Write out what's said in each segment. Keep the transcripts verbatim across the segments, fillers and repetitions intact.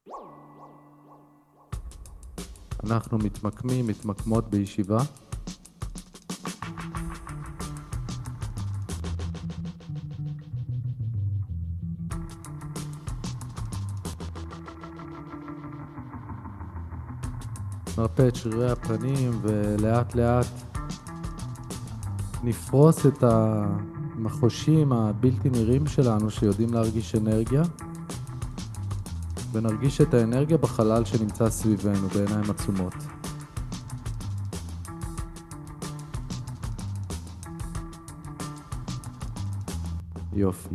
אנחנו מתמקמים, מתמקמות בישיבה. נרפא את שרירי הפנים ולאט לאט נפרוס את המחושים הבלתי נראים שלנו שיודעים להרגיש אנרגיה, ונרגיש את האנרגיה בחלל שנמצא סביבנו בעיניים עצומות. יופי.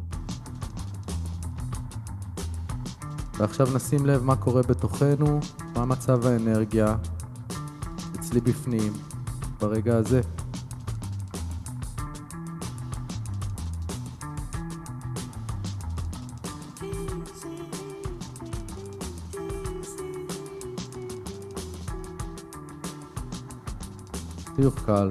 ועכשיו נשים לב מה קורה בתוכנו, מה מצב האנרגיה אצלי בפנים ברגע הזה. חיוך קל.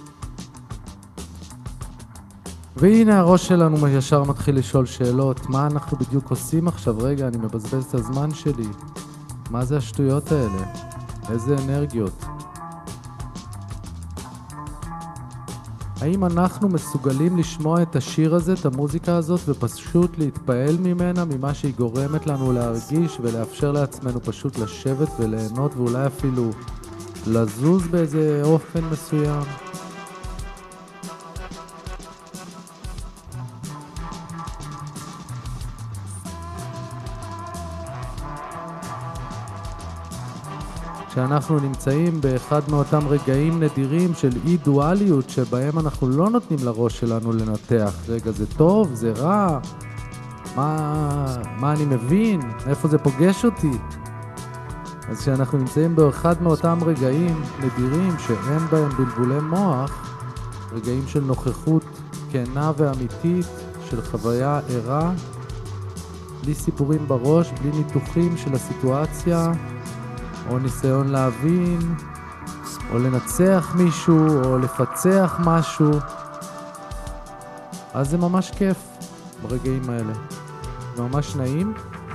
והנה הראש שלנו ישר מתחיל לשאול שאלות. מה אנחנו בדיוק עושים עכשיו? רגע, אני מבזבז את הזמן שלי. מה זה השטויות האלה? איזה אנרגיות? האם אנחנו מסוגלים לשמוע את השיר הזה, את המוזיקה הזאת, ופשוט להתפעל ממנה, ממה שהיא גורמת לנו להרגיש, ולאפשר לעצמנו פשוט לשבת וליהנות, ואולי אפילו לזוז באיזה אופן מסוים? שאנחנו נמצאים באחד מאותם רגעים נדירים של אי דואליות, שבהם אנחנו לא נותנים לראש שלנו לנתח. רגע, זה טוב? זה רע? מה, מה אני מבין? איפה זה פוגש אותי? אז כשאנחנו נמצאים באחד מאותם רגעים נדירים שאין בהם בלבולי מוח, רגעים של נוכחות כנה ואמיתית, של חוויה ערה, בלי סיפורים בראש, בלי ניתוחים של הסיטואציה, או ניסיון להבין, או לנצח מישהו, או לפצח משהו, אז זה ממש כיף ברגעים האלה. זה ממש נעים,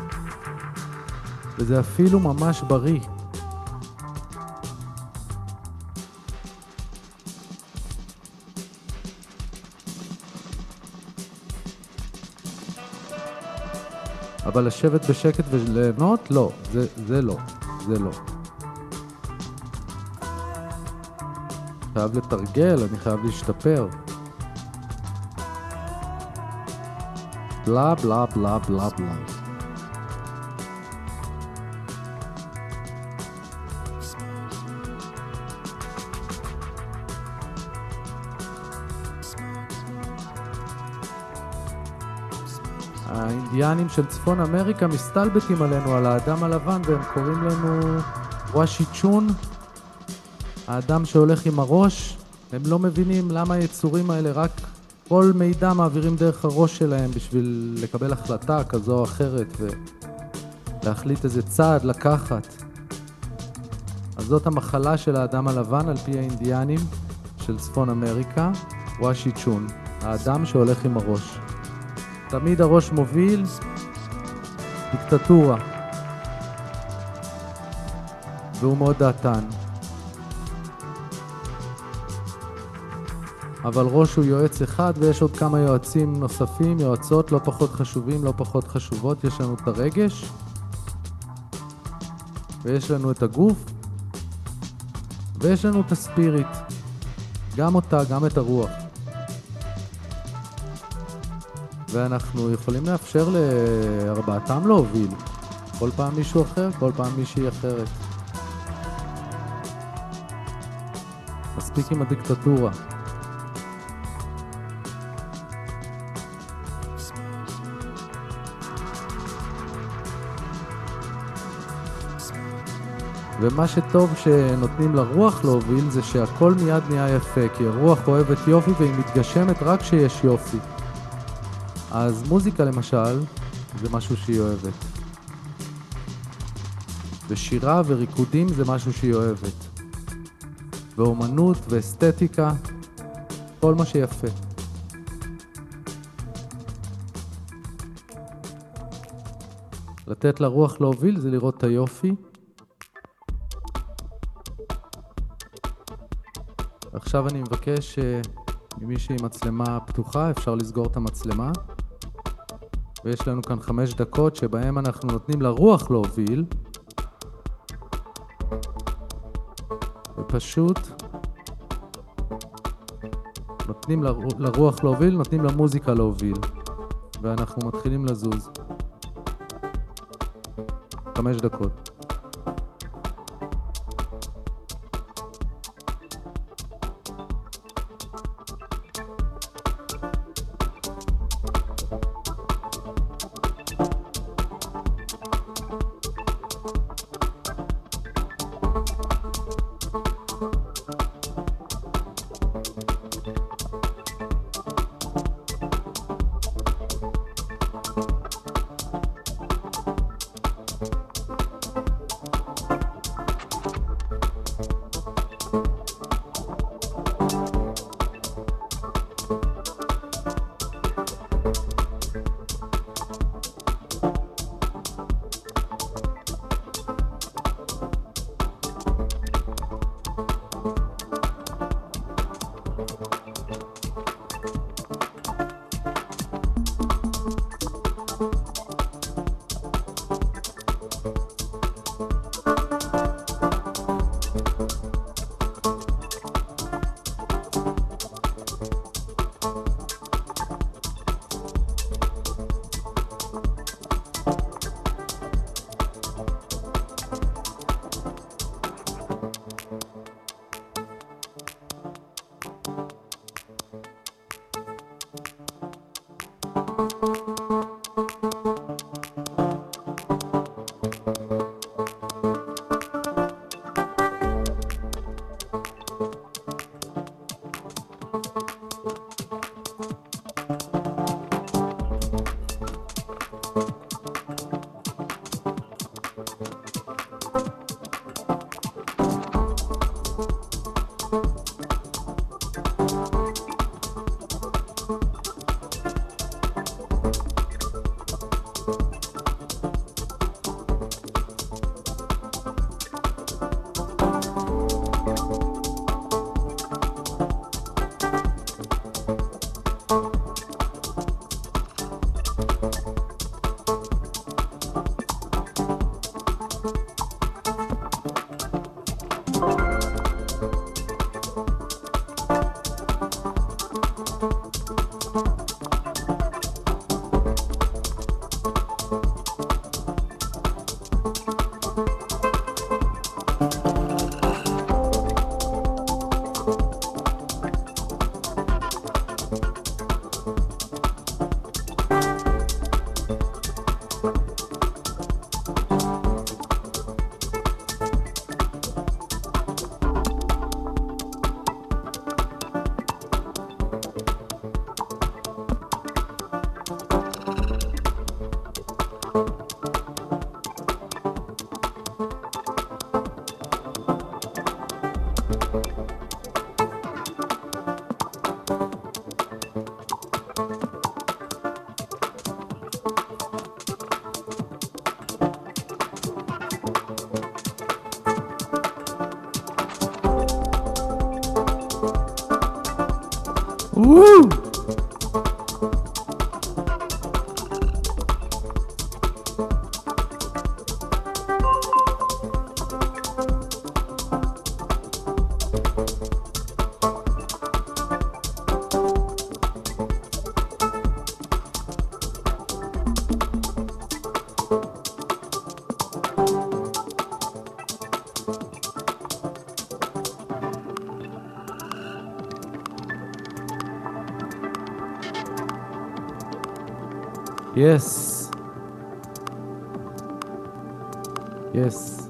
וזה אפילו ממש בריא. אבל לשבת בשקט וליהנות? לא, זה, זה לא, זה לא. חייב לתרגל, אני חייב להשתפר. בלה בלה בלה בלה בלה. האינדיאנים של צפון אמריקה מסתלבטים עלינו, על האדם הלבן, והם קוראים לנו וושי צ'ון, האדם שהולך עם הראש. הם לא מבינים למה היצורים האלה רק כל מידע מעבירים דרך הראש שלהם בשביל לקבל החלטה כזו או אחרת ולהחליט איזה צעד לקחת. אז זאת המחלה של האדם הלבן על פי האינדיאנים של צפון אמריקה, וושי צ'ון, האדם שהולך עם הראש. תמיד הראש מוביל, דיקטטורה, והוא מאוד דעתן. אבל ראש הוא יועץ אחד, ויש עוד כמה יועצים נוספים, יועצות לא פחות חשובים, לא פחות חשובות. יש לנו את הרגש, ויש לנו את הגוף, ויש לנו את הספיריט, גם אותה, גם את הרוח. ואנחנו יכולים לאפשר לארבעתם להוביל, כל פעם מישהו אחר, כל פעם מישהי אחרת. מספיק עם הדיקטטורה. ומה שטוב שנותנים לרוח להוביל זה שהכל מיד נהיה יפה, כי הרוח אוהבת יופי והיא מתגשמת רק כשיש יופי. אז מוזיקה למשל זה משהו שהיא אוהבת, ושירה וריקודים זה משהו שהיא אוהבת, ואומנות ואסתטיקה, כל מה שיפה. לתת לרוח להוביל זה לראות את היופי. עכשיו אני מבקש ממישהי עם מצלמה פתוחה, אפשר לסגור את המצלמה. ויש לנו כאן חמש דקות שבהם אנחנו נותנים לרוח להוביל. ופשוט נותנים לרוח להוביל, נותנים למוזיקה להוביל. ואנחנו מתחילים לזוז. חמש דקות. Woo! Yes. Yes.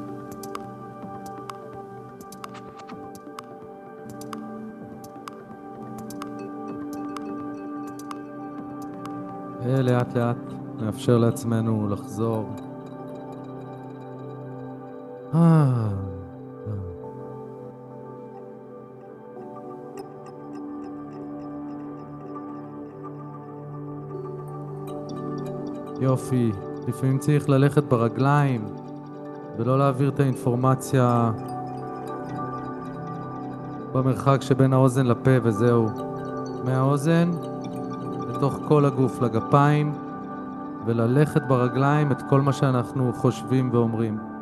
לאט לאט נאפשר לעצמנו לחזור. אה. יופי, לפעמים צריך ללכת ברגליים ולא להעביר את האינפורמציה במרחק שבין האוזן לפה וזהו. מהאוזן לתוך כל הגוף, לגפיים, וללכת ברגליים את כל מה שאנחנו חושבים ואומרים.